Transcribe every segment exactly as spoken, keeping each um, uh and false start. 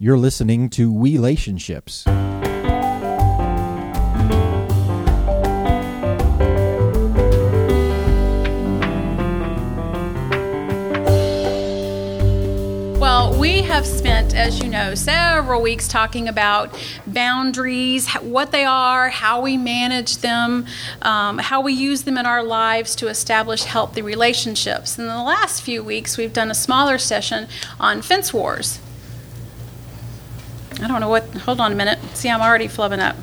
You're listening to Relationships. Well, we have spent, as you know, several weeks talking about boundaries, what they are, how we manage them, um, how we use them in our lives to establish healthy relationships. And in the last few weeks, we've done a smaller session on fence wars. I don't know what, hold on a minute. See, I'm already flubbing up.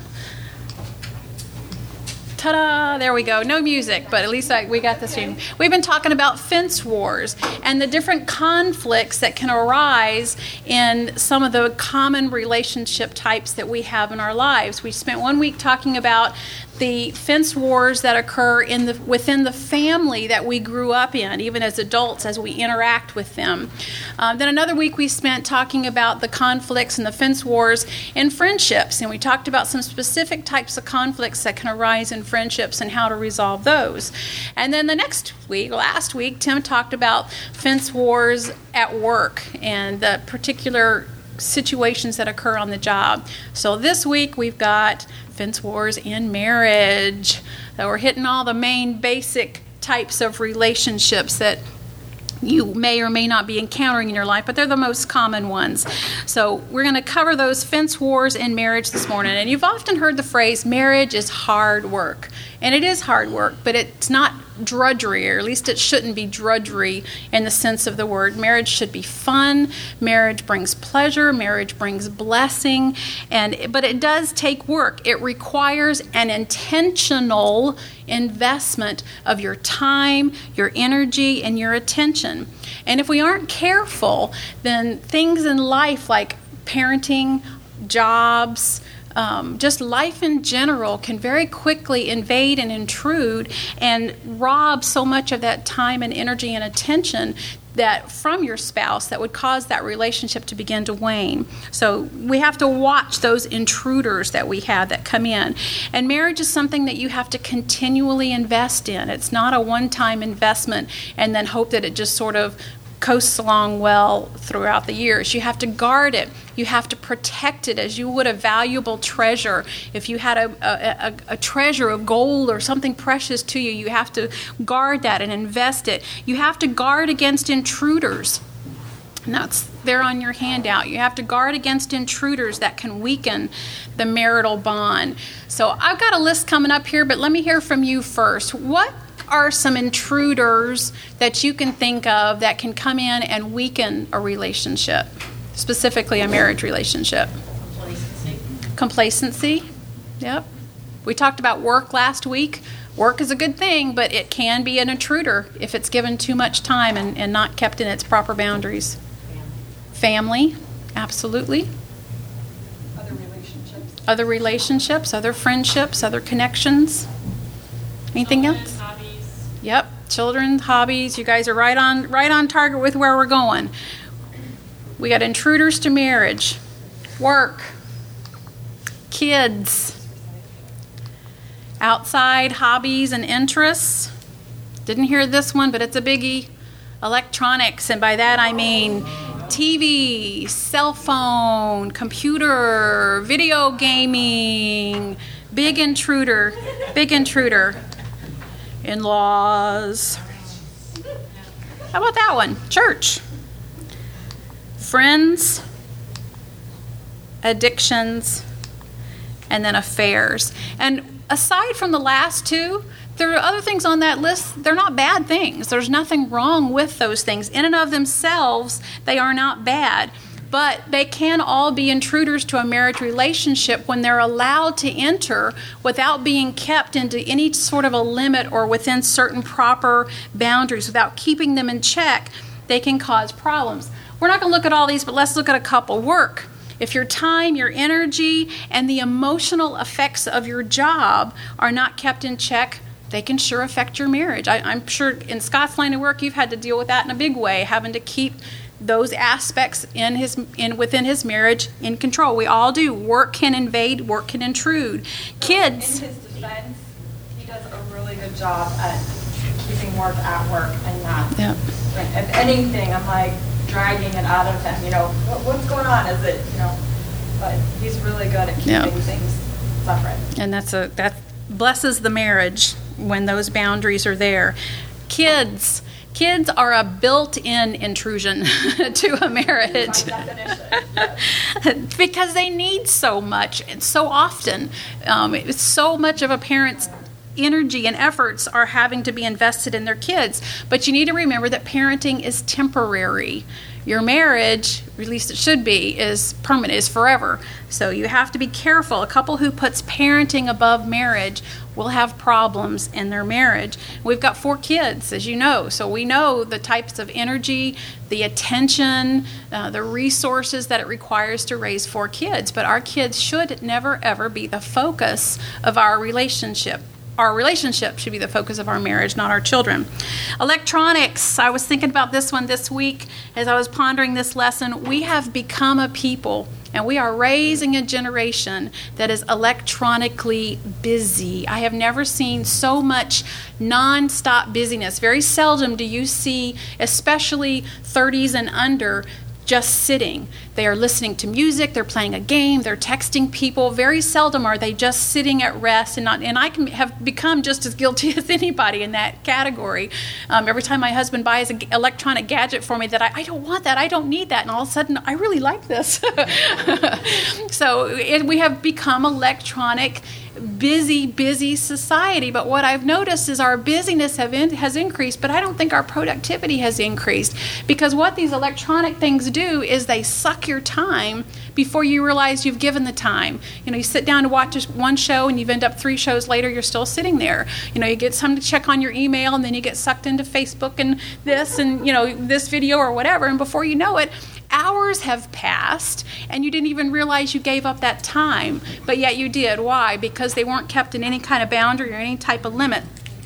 Ta-da! There we go. No music, but at least I, we got this in. We've been talking about fence wars and the different conflicts that can arise in some of the common relationship types that we have in our lives. We spent one week talking about the fence wars that occur in the within the family that we grew up in, even as adults, as we interact with them. Uh, then another week we spent talking about the conflicts and the fence wars in friendships, and we talked about some specific types of conflicts that can arise in friendships and how to resolve those. And then the next week, last week, Tim talked about fence wars at work and the particular situations that occur on the job. So this week we've got fence wars in marriage. So we're hitting all the main basic types of relationships that you may or may not be encountering in your life, but they're the most common ones. So we're going to cover those fence wars in marriage this morning. And you've often heard the phrase, marriage is hard work. And it is hard work, but it's not drudgery, or at least it shouldn't be drudgery in the sense of the word. Marriage should be fun. Marriage brings pleasure. Marriage brings blessing. And but it does take work. It requires an intentional investment of your time, your energy, and your attention. And if we aren't careful, then things in life like parenting, jobs, Um, just life in general can very quickly invade and intrude and rob so much of that time and energy and attention that from your spouse that would cause that relationship to begin to wane. So we have to watch those intruders that we have that come in. And marriage is something that you have to continually invest in. It's not a one-time investment and then hope that it just sort of coasts along well throughout the years. You have to guard it. You have to protect it as you would a valuable treasure. If you had a, a, a treasure of gold or something precious to you, you have to guard that and invest it. You have to guard against intruders. And that's there on your handout. You have to guard against intruders that can weaken the marital bond. So I've got a list coming up here, but let me hear from you first. What are some intruders that you can think of that can come in and weaken a relationship, specifically a marriage relationship? Complacency. Complacency, yep. We talked about work last week. Work is a good thing, but it can be an intruder if it's given too much time and, and not kept in its proper boundaries. Family, absolutely. Other relationships. Other relationships, other friendships, other connections. Anything Children, else? Hobbies. Yep, children, hobbies. You guys are right on right on target with where we're going. We got intruders to marriage, work, kids, outside hobbies and interests. Didn't hear this one, but it's a biggie. Electronics, and by that I mean T V, cell phone, computer, video gaming. Big intruder, big intruder. In-laws. How about that one? Church. Friends, addictions, and then affairs. And aside from the last two, there are other things on that list. They're not bad things. There's nothing wrong with those things. In and of themselves, they are not bad. But they can all be intruders to a marriage relationship when they're allowed to enter without being kept into any sort of a limit or within certain proper boundaries. Without keeping them in check, they can cause problems. We're not going to look at all these, but let's look at a couple. Work. If your time, your energy, and the emotional effects of your job are not kept in check, they can sure affect your marriage. I, I'm sure in Scott's line of work, you've had to deal with that in a big way, having to keep those aspects in his in within his marriage in control. We all do. Work can invade, work can intrude. Kids. In his defense, he does a really good job at keeping work at work and not. Yep. If anything, I'm like, dragging it out of him, you know, what, what's going on? Is it, you know, but he's really good at keeping Yeah. things separate. And that's a that blesses the marriage when those boundaries are there. Kids, kids are a built-in intrusion to a marriage. By definition. Because they need so much and so often. Um, it's so much of a parent's energy and efforts are having to be invested in their kids. But you need to remember that parenting is temporary. Your marriage, at least it should be, is permanent, is forever. So you have to be careful. A couple who puts parenting above marriage will have problems in their marriage. We've got four kids, as you know, so we know the types of energy, the attention, uh, the resources that it requires to raise four kids. But our kids should never, ever be the focus of our relationship. Our relationship should be the focus of our marriage, not our children. Electronics. I was thinking about this one this week as I was pondering this lesson. We have become a people, and we are raising a generation that is electronically busy. I have never seen so much nonstop busyness. Very seldom do you see, especially thirties and under, just sitting. They are listening to music, they're playing a game, they're texting people. Very seldom are they just sitting at rest. And not. And I can have become just as guilty as anybody in that category. Um, every time my husband buys an electronic gadget for me that I, I don't want that, I don't need that, and all of a sudden I really like this. So it, we have become electronic, busy, busy society. But what I've noticed is our busyness have in, has increased, but I don't think our productivity has increased, because what these electronic things do is they suck your time before you realize you've given the time. You know, you sit down to watch one show and you've end up three shows later, you're still sitting there. You know, you get some to check on your email, and then you get sucked into Facebook and this and, you know, this video or whatever, and before you know it, hours have passed and you didn't even realize you gave up that time, but yet you did. Why? Because they weren't kept in any kind of boundary or any type of limit.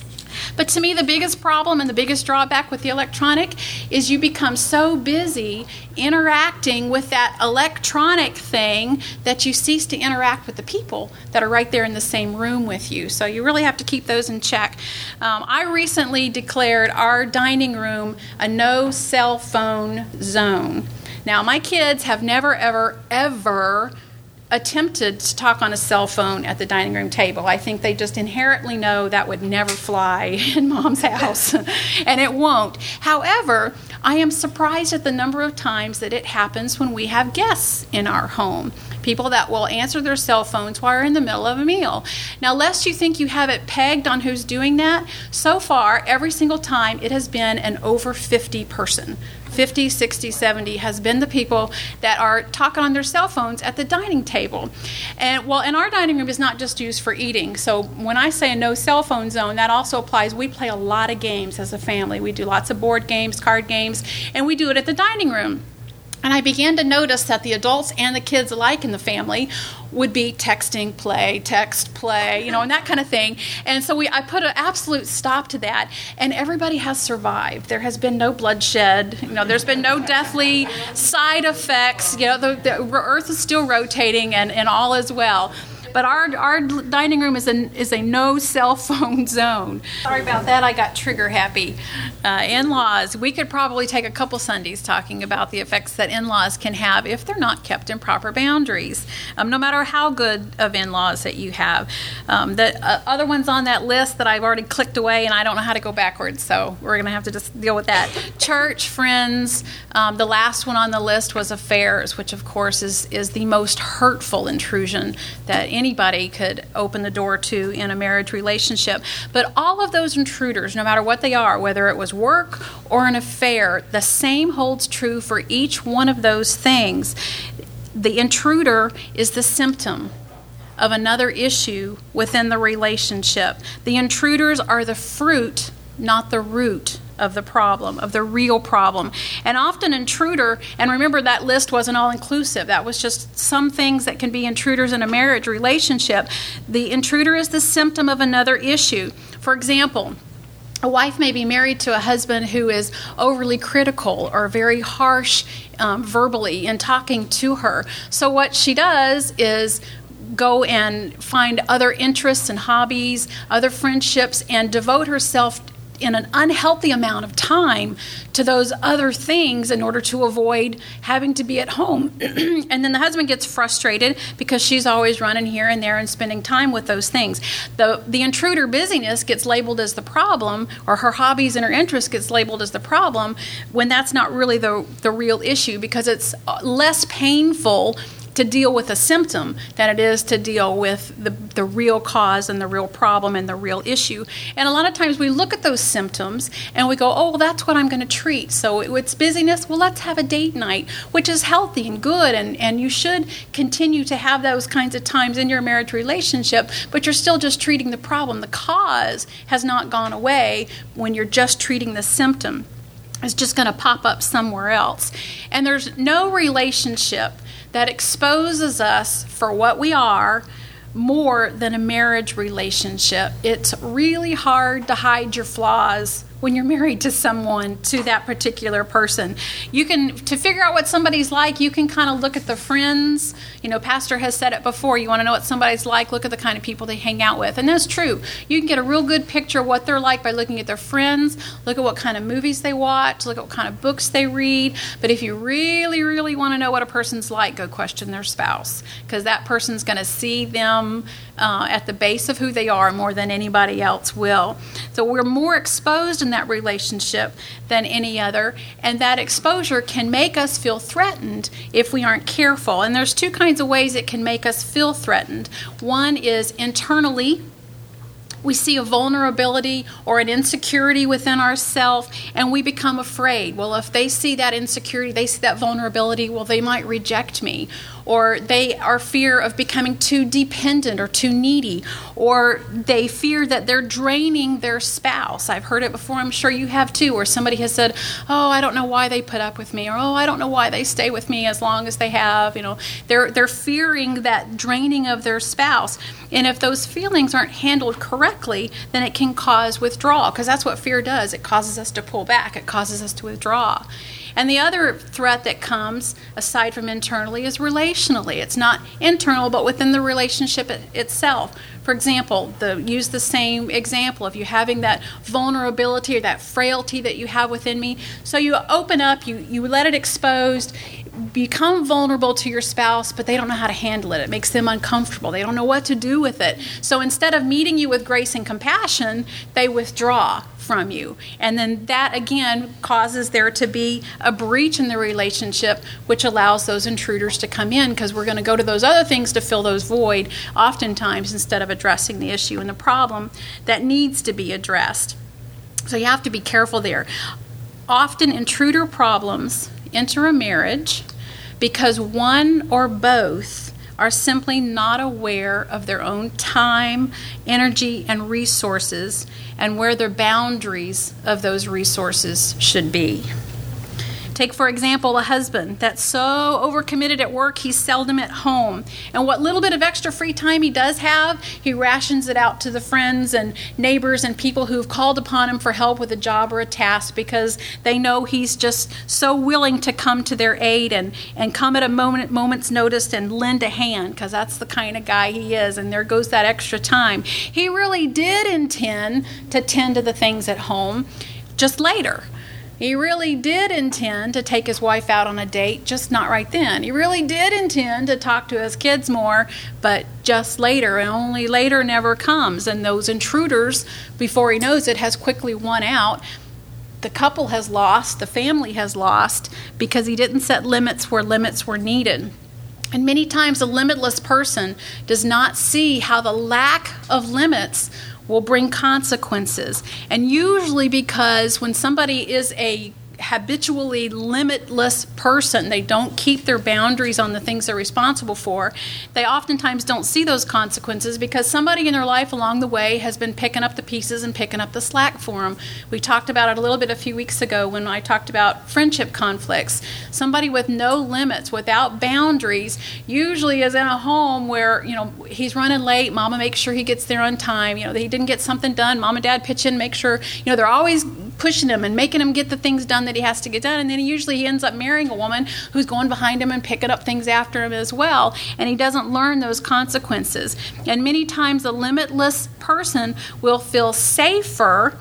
But to me, the biggest problem and the biggest drawback with the electronic is you become so busy interacting with that electronic thing that you cease to interact with the people that are right there in the same room with you. So you really have to keep those in check. Um, I recently declared our dining room a no cell phone zone. Now, my kids have never, ever, ever attempted to talk on a cell phone at the dining room table. I think they just inherently know that would never fly in Mom's house, and it won't. However, I am surprised at the number of times that it happens when we have guests in our home. People that will answer their cell phones while they're in the middle of a meal. Now, lest you think you have it pegged on who's doing that, so far, every single time, it has been an over fifty person. fifty, sixty, seventy has been the people that are talking on their cell phones at the dining table. And well, and our dining room is not just used for eating. So when I say a no cell phone zone, that also applies. We play a lot of games as a family. We do lots of board games, card games, and we do it at the dining room. And I began to notice that the adults and the kids alike in the family would be texting, play, text, play, you know, and that kind of thing. And so we, I put an absolute stop to that, and everybody has survived. There has been no bloodshed. You know, there's been no deathly side effects. You know, the, the earth is still rotating, and, and all is well. But our our dining room is a is a no cell phone zone. Sorry about that. I got trigger happy. Uh, in-laws. We could probably take a couple Sundays talking about the effects that in-laws can have if they're not kept in proper boundaries. Um, no matter how good of in-laws that you have. Um, the uh, other ones on that list that I've already clicked away, and I don't know how to go backwards, so we're going to have to just deal with that. Church, friends. Um, the last one on the list was affairs, which of course is is the most hurtful intrusion that any anybody could open the door to in a marriage relationship. But all of those intruders, no matter what they are, whether it was work or an affair, the same holds true for each one of those things. The intruder is the symptom of another issue within the relationship. The intruders are the fruit, not the root of the problem, of the real problem. And often intruder, and remember that list wasn't all inclusive. That was just some things that can be intruders in a marriage relationship. The intruder is the symptom of another issue. For example, a wife may be married to a husband who is overly critical or very harsh um, verbally in talking to her. So what she does is go and find other interests and hobbies, other friendships, and devote herself in an unhealthy amount of time to those other things in order to avoid having to be at home. And then the husband gets frustrated because she's always running here and there and spending time with those things. The the intruder busyness gets labeled as the problem, or her hobbies and her interests gets labeled as the problem, when that's not really the, the real issue, because it's less painful to deal with a symptom than it is to deal with the, the real cause and the real problem and the real issue. And a lot of times we look at those symptoms and we go, oh, well, that's what I'm going to treat. So it's busyness. Well, let's have a date night, which is healthy and good. And, and you should continue to have those kinds of times in your marriage relationship, but you're still just treating the problem. The cause has not gone away when you're just treating the symptom. It's just going to pop up somewhere else. And there's no relationship that exposes us for what we are more than a marriage relationship. It's really hard to hide your flaws when you're married to someone, to that particular person. You can, to figure out what somebody's like, you can kind of look at the friends. You know, Pastor has said it before, you want to know what somebody's like, look at the kind of people they hang out with. And that's true. You can get a real good picture of what they're like by looking at their friends, look at what kind of movies they watch, look at what kind of books they read. But if you really, really want to know what a person's like, go question their spouse, because that person's going to see them uh, at the base of who they are more than anybody else will. So we're more exposed in that relationship than any other, and that exposure can make us feel threatened if we aren't careful. And there's two kinds of ways it can make us feel threatened. One is internally. We see a vulnerability or an insecurity within ourselves, and we become afraid. Well, if they see that insecurity, they see that vulnerability, well, they might reject me. Or they are fear of becoming too dependent or too needy. Or they fear that they're draining their spouse. I've heard it before, I'm sure you have too, where somebody has said, oh, I don't know why they put up with me, or oh, I don't know why they stay with me as long as they have. You know, they're they're fearing that draining of their spouse. And if those feelings aren't handled correctly, then it can cause withdrawal, because that's what fear does. It causes us to pull back. It causes us to withdraw. And the other threat that comes, aside from internally, is relationally. It's not internal, but within the relationship it, itself. For example, the, use the same example of you having that vulnerability or that frailty that you have within me. So you open up, you, you let it exposed, become vulnerable to your spouse, but they don't know how to handle it. It makes them uncomfortable. They don't know what to do with it. So instead of meeting you with grace and compassion, they withdraw from you. And then that, again, causes there to be a breach in the relationship, which allows those intruders to come in, because we're going to go to those other things to fill those void, oftentimes, instead of addressing the issue and the problem that needs to be addressed. So you have to be careful there. Often intruder problems enter a marriage because one or both are simply not aware of their own time, energy, and resources, and where their boundaries of those resources should be. Take, for example, a husband that's so overcommitted at work, he's seldom at home. And what little bit of extra free time he does have, he rations it out to the friends and neighbors and people who've called upon him for help with a job or a task, because they know he's just so willing to come to their aid and, and come at a moment moment's notice and lend a hand, because that's the kind of guy he is. And there goes that extra time. He really did intend to tend to the things at home, just later. He really did intend to take his wife out on a date, just not right then. He really did intend to talk to his kids more, but just later, and only later never comes. And those intruders, before he knows it, has quickly won out. The couple has lost, the family has lost, because he didn't set limits where limits were needed. And many times a limitless person does not see how the lack of limits will bring consequences. And usually because when somebody is a habitually limitless person, they don't keep their boundaries on the things they're responsible for, they oftentimes don't see those consequences because somebody in their life along the way has been picking up the pieces and picking up the slack for them. We talked about it a little bit a few weeks ago when I talked about friendship conflicts. Somebody with no limits, without boundaries, usually is in a home where, you know, he's running late, mama makes sure he gets there on time, you know, he didn't get something done, mom and dad pitch in, make sure, you know, they're always pushing him and making him get the things done that he has to get done. And then he usually he ends up marrying a woman who's going behind him and picking up things after him as well. And he doesn't learn those consequences. And many times a limitless person will feel safer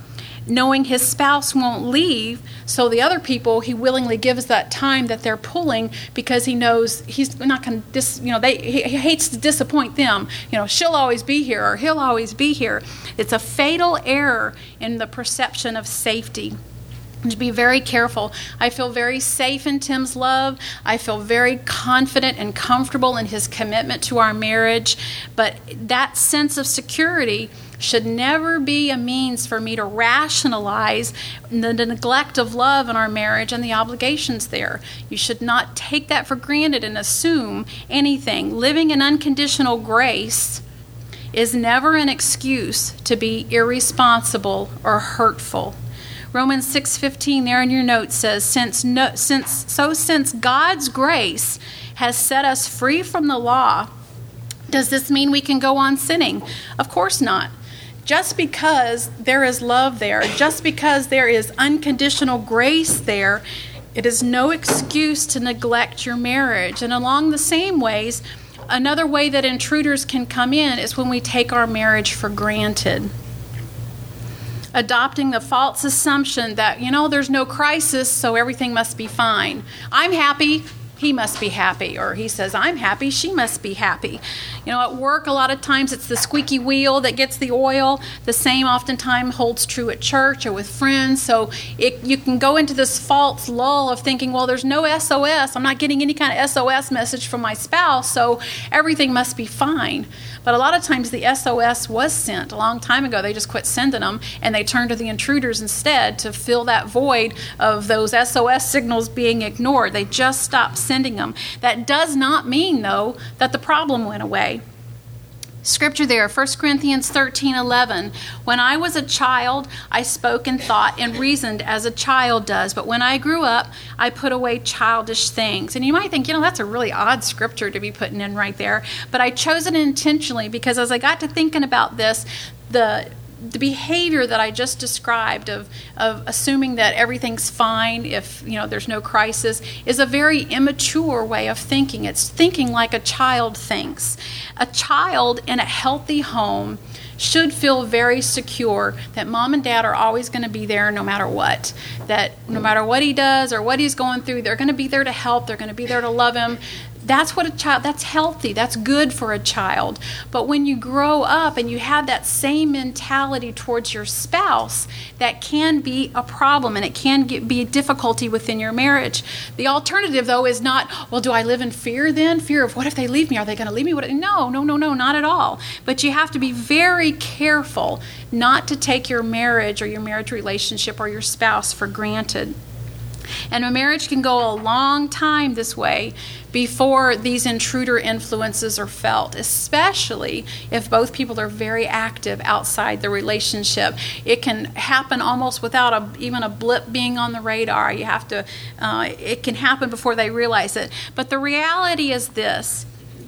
knowing his spouse won't leave, so the other people, he willingly gives that time that they're pulling because he knows he's not going to, dis, you know, they he, he hates to disappoint them. You know, she'll always be here or he'll always be here. It's a fatal error in the perception of safety. To be very careful. I feel very safe in Tim's love. I feel very confident and comfortable in his commitment to our marriage. But that sense of security should never be a means for me to rationalize the neglect of love in our marriage and the obligations there. You should not take that for granted and assume anything. Living in unconditional grace is never an excuse to be irresponsible or hurtful. Romans six fifteen there in your notes says, since no, since so since God's grace has set us free from the law, does this mean we can go on sinning? Of course not. Just because there is love there, just because there is unconditional grace there, it is no excuse to neglect your marriage. And along the same ways, another way that intruders can come in is when we take our marriage for granted. Adopting the false assumption that, you know, there's no crisis, so everything must be fine. I'm happy, he must be happy. Or he says, I'm happy, she must be happy. You know, at work, a lot of times it's the squeaky wheel that gets the oil. The same oftentimes holds true at church or with friends. So it, you can go into this false lull of thinking, well, there's no S O S. I'm not getting any kind of S O S message from my spouse, so everything must be fine. But a lot of times the S O S was sent a long time ago. They just quit sending them, and they turned to the intruders instead to fill that void of those S O S signals being ignored. They just stopped sending them. That does not mean, though, that the problem went away. Scripture there, First Corinthians thirteen eleven. When I was a child, I spoke and thought and reasoned as a child does. But when I grew up, I put away childish things. And you might think, you know, that's a really odd scripture to be putting in right there. But I chose it intentionally because as I got to thinking about this, the the behavior that I just described of, of assuming that everything's fine if, you know, there's no crisis is a very immature way of thinking. It's thinking like a child thinks. A child in a healthy home should feel very secure that mom and dad are always going to be there no matter what. That no matter what he does or what he's going through, they're going to be there to help. They're going to be there to love him. That's what a child, that's healthy. That's good for a child. But when you grow up and you have that same mentality towards your spouse, that can be a problem and it can get, be a difficulty within your marriage. The alternative, though, is not, well, do I live in fear then? Fear of what if they leave me? Are they going to leave me? What? No, no, no, no, not at all. But you have to be very careful not to take your marriage or your marriage relationship or your spouse for granted. And a marriage can go a long time this way before these intruder influences are felt, especially if both people are very active outside the relationship. It can happen almost without a, even a blip being on the radar. You have to, uh, it can happen before they realize it. But the reality is this: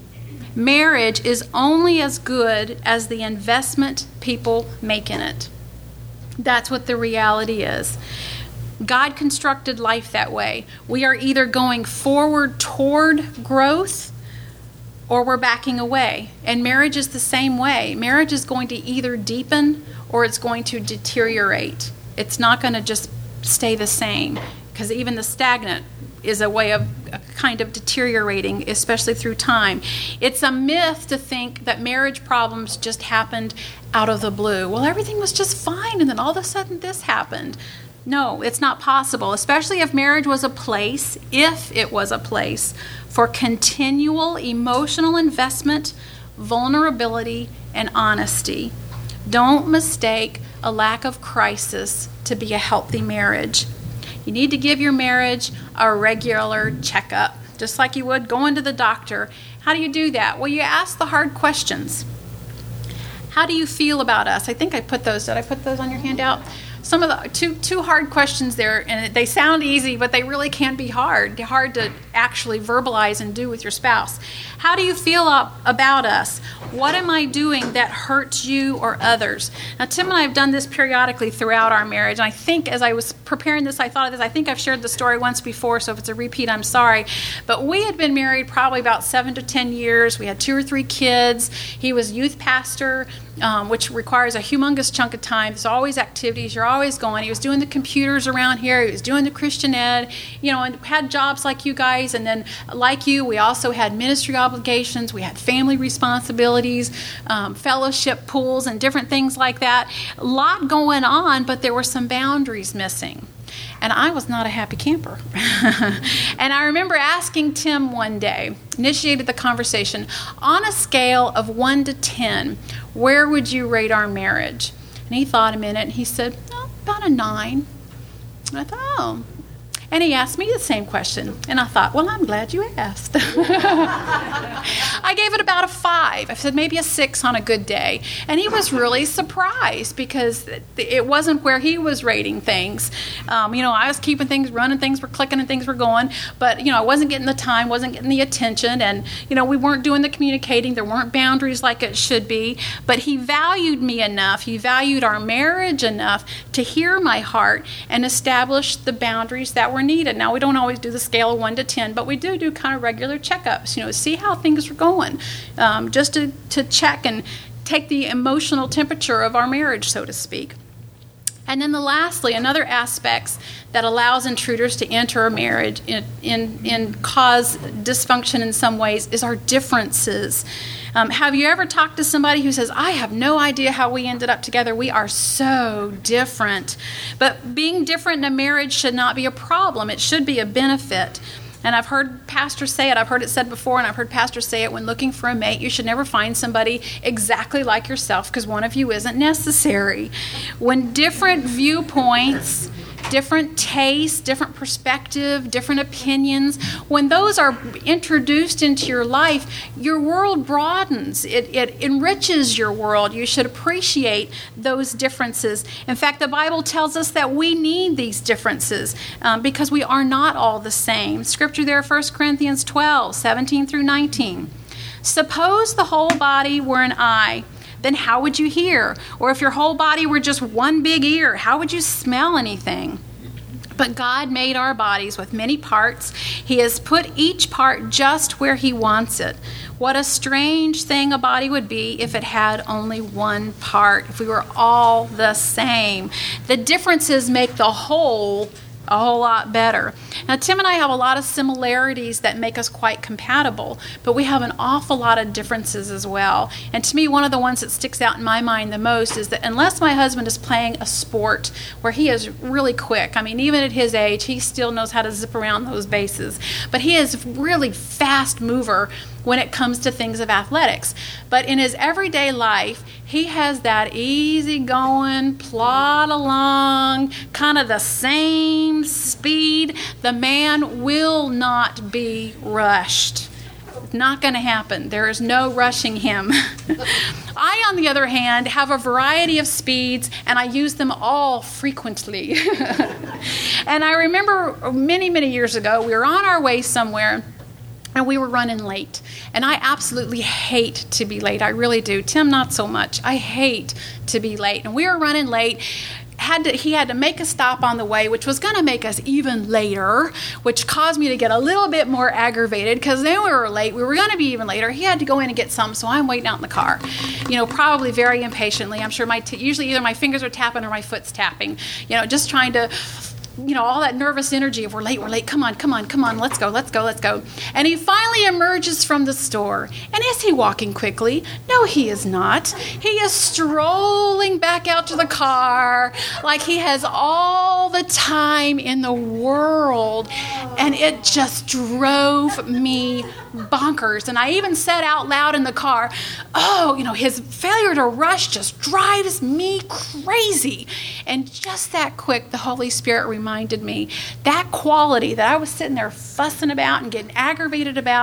marriage is only as good as the investment people make in it. That's what the reality is. God constructed life that way. We are either going forward toward growth or we're backing away. And marriage is the same way. Marriage is going to either deepen or it's going to deteriorate. It's not going to just stay the same, because even the stagnant is a way of a kind of deteriorating, especially through time. It's a myth to think that marriage problems just happened out of the blue. Well, everything was just fine and then all of a sudden this happened. No, it's not possible, especially if marriage was a place, if it was a place for continual emotional investment, vulnerability, and honesty. Don't mistake a lack of crisis to be a healthy marriage. You need to give your marriage a regular checkup, just like you would going to the doctor. How do you do that? Well, you ask the hard questions. How do you feel about us? I think I put those. Did I put those on your handout? Some of the two two hard questions there, and they sound easy, but they really can be hard. Hard to actually verbalize and do with your spouse. How do you feel about us? What am I doing that hurts you or others? Now, Tim and I have done this periodically throughout our marriage. And I think as I was preparing this, I thought of this. I think I've shared the story once before, so if it's a repeat, I'm sorry. But we had been married probably about seven to ten years. We had two or three kids. He was youth pastor, um, which requires a humongous chunk of time. There's always activities. You're always going. He was doing the computers around here. He was doing the Christian ed, you know, and had jobs like you guys. And then like you, we also had ministry obligations. We had family responsibilities, um, fellowship pools, and different things like that. A lot going on, but there were some boundaries missing. And I was not a happy camper. And I remember asking Tim one day, initiated the conversation, on a scale of one to ten, where would you rate our marriage? And he thought a minute, and he said, oh, about a nine. And I thought, oh. And he asked me the same question. And I thought, well, I'm glad you asked. I gave it about a five. I said maybe a six on a good day. And he was really surprised because it wasn't where he was rating things. Um, you know, I was keeping things running, things were clicking and things were going. But, you know, I wasn't getting the time, wasn't getting the attention. And, you know, we weren't doing the communicating. There weren't boundaries like it should be. But he valued me enough. He valued our marriage enough to hear my heart and establish the boundaries that were needed. Now, we don't always do the scale of one to ten, but we do do kind of regular checkups, you know, see how things are going, um, just to, to check and take the emotional temperature of our marriage, so to speak. And then the lastly, another aspects that allows intruders to enter a marriage and in, in, in cause dysfunction in some ways is our differences. Um, have you ever talked to somebody who says, I have no idea how we ended up together. We are so different. But being different in a marriage should not be a problem. It should be a benefit. And I've heard pastors say it. I've heard it said before, and I've heard pastors say it when looking for a mate. You should never find somebody exactly like yourself because one of you isn't necessary. When different viewpoints, different tastes, different perspective, different opinions, when those are introduced into your life, your world broadens. It, it enriches your world. You should appreciate those differences. In fact, the Bible tells us that we need these differences um, because we are not all the same. Scripture there, First Corinthians twelve, seventeen through nineteen. Suppose the whole body were an eye, then how would you hear? Or if your whole body were just one big ear, how would you smell anything? But God made our bodies with many parts. He has put each part just where He wants it. What a strange thing a body would be if it had only one part, if we were all the same. The differences make the whole a whole lot better. Now, Tim and I have a lot of similarities that make us quite compatible, but we have an awful lot of differences as well. And to me, one of the ones that sticks out in my mind the most is that unless my husband is playing a sport where he is really quick, I mean, even at his age, he still knows how to zip around those bases, but he is really fast mover when it comes to things of athletics. But in his everyday life, he has that easy-going, plod along, kind of the same speed. The man will not be rushed. Not going to happen. There is no rushing him. I, on the other hand, have a variety of speeds, and I use them all frequently. And I remember many, many years ago, we were on our way somewhere, and we were running late. And I absolutely hate to be late. I really do. Tim, not so much. I hate to be late. And we were running late. Had to, he had to make a stop on the way, which was going to make us even later, which caused me to get a little bit more aggravated because then we were late. We were going to be even later. He had to go in and get some, so I'm waiting out in the car, you know, probably very impatiently. I'm sure my t- usually either my fingers are tapping or my foot's tapping, you know, just trying to, you know, all that nervous energy of we're late, we're late, come on, come on, come on, let's go, let's go, let's go. And he finally emerges from the store. And is he walking quickly? No, he is not. He is strolling back out to the car like he has all the time in the world. And it just drove me bonkers. And I even said out loud in the car, oh, you know, his failure to rush just drives me crazy. And just that quick, the Holy Spirit reminded me that quality that I was sitting there fussing about and getting aggravated about,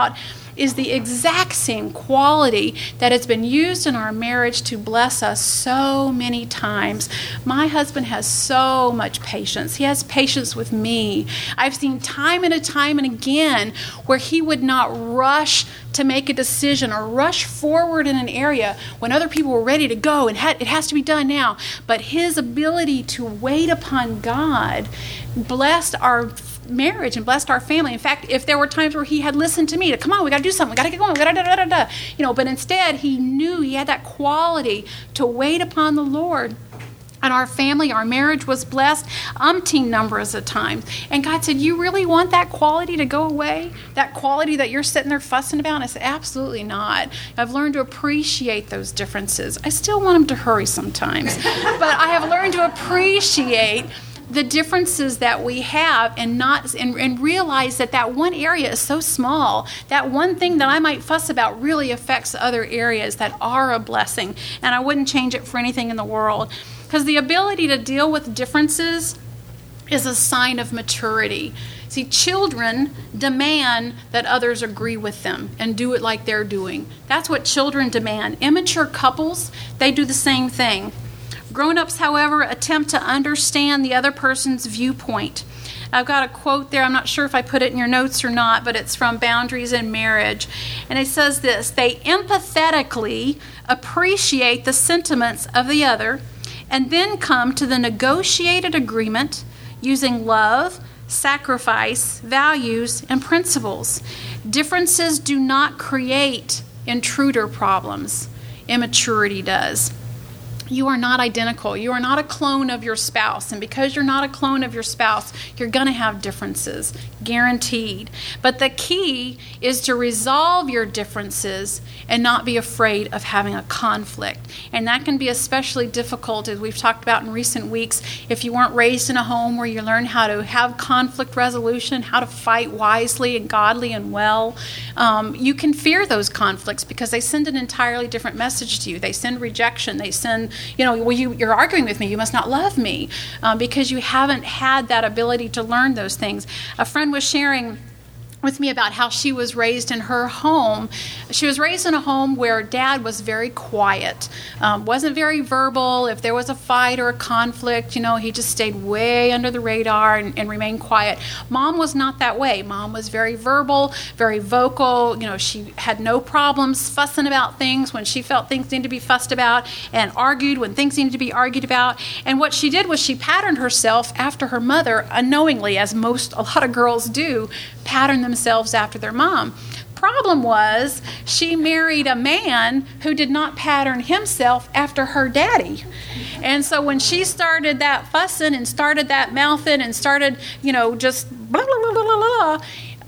is the exact same quality that has been used in our marriage to bless us so many times. My husband has so much patience. He has patience with me. I've seen time and a time and again where he would not rush to make a decision or rush forward in an area when other people were ready to go and had, it has to be done now. But his ability to wait upon God blessed our marriage and blessed our family. In fact, if there were times where he had listened to me to, come on, we got to do something, we got to get going, we got to da da da da, you know, but instead he knew he had that quality to wait upon the Lord. And our family, our marriage was blessed umpteen numbers of times. And God said, you really want that quality to go away? That quality that you're sitting there fussing about? And I said, absolutely not. I've learned to appreciate those differences. I still want them to hurry sometimes. But I have learned to appreciate the differences that we have and not and, and realize that that one area is so small. That one thing that I might fuss about really affects other areas that are a blessing. And I wouldn't change it for anything in the world. Because the ability to deal with differences is a sign of maturity. See, children demand that others agree with them and do it like they're doing. That's what children demand. Immature couples, they do the same thing. Grown-ups, however, attempt to understand the other person's viewpoint. I've got a quote there. I'm not sure if I put it in your notes or not, but it's from Boundaries in Marriage. And it says this: they empathetically appreciate the sentiments of the other and then come to the negotiated agreement using love, sacrifice, values, and principles. Differences do not create intruder problems. Immaturity does. You are not identical. You are not a clone of your spouse. And because you're not a clone of your spouse, you're going to have differences, guaranteed. But the key is to resolve your differences and not be afraid of having a conflict. And that can be especially difficult, as we've talked about in recent weeks, if you weren't raised in a home where you learn how to have conflict resolution, how to fight wisely and godly and well. Um, you can fear those conflicts because they send an entirely different message to you. They send rejection. They send You know, well, you, you're arguing with me. You must not love me um, because you haven't had that ability to learn those things. A friend was sharing with me about how she was raised in her home. She was raised in a home where dad was very quiet, um, wasn't very verbal. If there was a fight or a conflict, you know, he just stayed way under the radar and, and remained quiet. Mom was not that way. Mom was very verbal, very vocal. You know, she had no problems fussing about things when she felt things needed to be fussed about, and argued when things needed to be argued about. And what she did was she patterned herself after her mother unknowingly, as most, a lot of girls do, pattern themselves after their mom. Problem was, she married a man who did not pattern himself after her daddy. And so when she started that fussing and started that mouthing and started, you know, just blah, blah, blah, blah, blah, blah,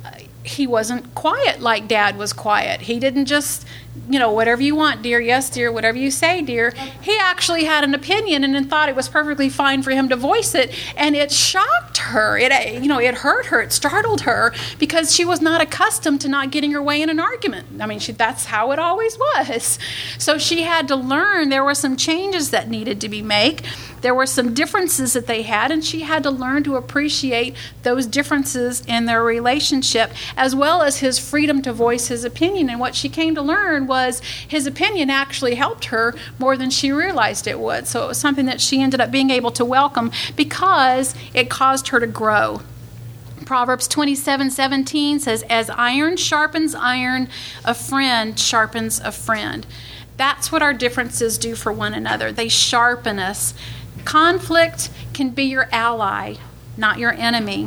he wasn't quiet like dad was quiet. He didn't just, you know, whatever you want, dear, yes, dear, whatever you say, dear. He actually had an opinion and then thought it was perfectly fine for him to voice it, and it shocked her. It, you know, it hurt her. It startled her because she was not accustomed to not getting her way in an argument. I mean, she, that's how it always was. So she had to learn there were some changes that needed to be made. There were some differences that they had, and she had to learn to appreciate those differences in their relationship, as well as his freedom to voice his opinion. And what she came to learn was his opinion actually helped her more than she realized it would. So it was something that she ended up being able to welcome because it caused her to grow. Proverbs twenty-seven seventeen says, as iron sharpens iron, a friend sharpens a friend. That's what our differences do for one another. They sharpen us. Conflict can be your ally, not your enemy.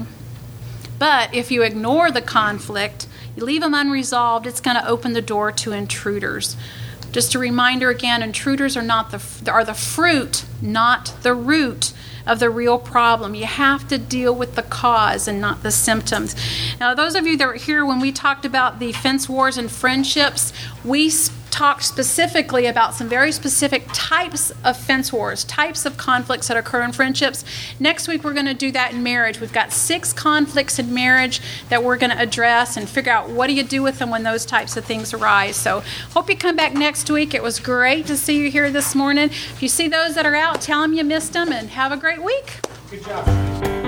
But if you ignore the conflict, you leave them unresolved, it's going to open the door to intruders. Just a reminder again, intruders are not the are the fruit, not the root of the real problem. You have to deal with the cause and not the symptoms. Now, those of you that were here when we talked about the fence wars and friendships, we talked specifically about some very specific types of fence wars, types of conflicts that occur in friendships. Next week, we're going to do that in marriage. We've got six conflicts in marriage that we're going to address and figure out what do you do with them when those types of things arise. So hope you come back next week. It was great to see you here this morning. If you see those that are out, tell them you missed them, and have a great week. Good job.